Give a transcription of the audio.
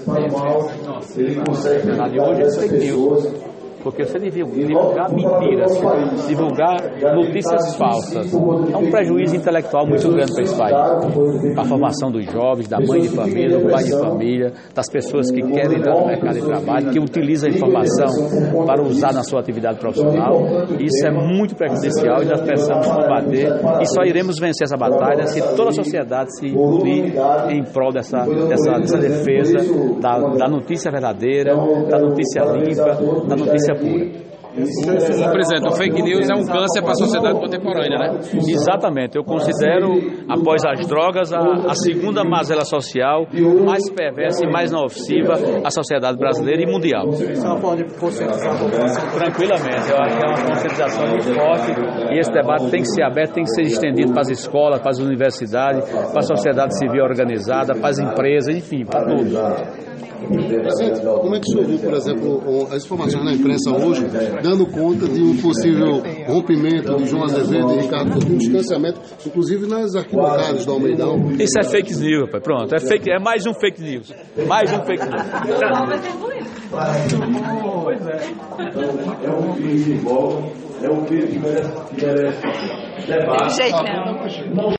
Ali hoje é fake news. Porque você divulgar mentiras, divulgar notícias falsas, é um prejuízo intelectual muito grande para esse país. Para a formação dos jovens, da mãe de família, do pai de família, das pessoas que querem entrar no mercado de trabalho, que utilizam a informação para usar na sua atividade profissional. Isso é muito prejudicial e nós precisamos combater. E só iremos vencer essa batalha se toda a sociedade se unir em prol dessa defesa da notícia verdadeira, da notícia limpa, da notícia pura. Presidente, o fake news é um câncer para a sociedade contemporânea, né? Exatamente. Eu considero, após as drogas, a segunda mazela social mais perversa e mais nociva à sociedade brasileira e mundial. Isso é uma forma de conscientizar a população? Tranquilamente. Eu acho que é uma conscientização muito forte e esse debate tem que ser aberto, tem que ser estendido para as escolas, para as universidades, para a sociedade civil organizada, para as empresas, enfim, para todos. Presidente, como é que o senhor viu, por exemplo, as informações na imprensa hoje, dando conta de um possível rompimento de João Azevedo e Ricardo Coutinho, um distanciamento, inclusive nas arquibancadas do Almeidão? Isso é fake news, rapaz. Pronto, é mais um fake news. Mais um fake news. Pois é. É um crime que envolve, é um crime que merece debate.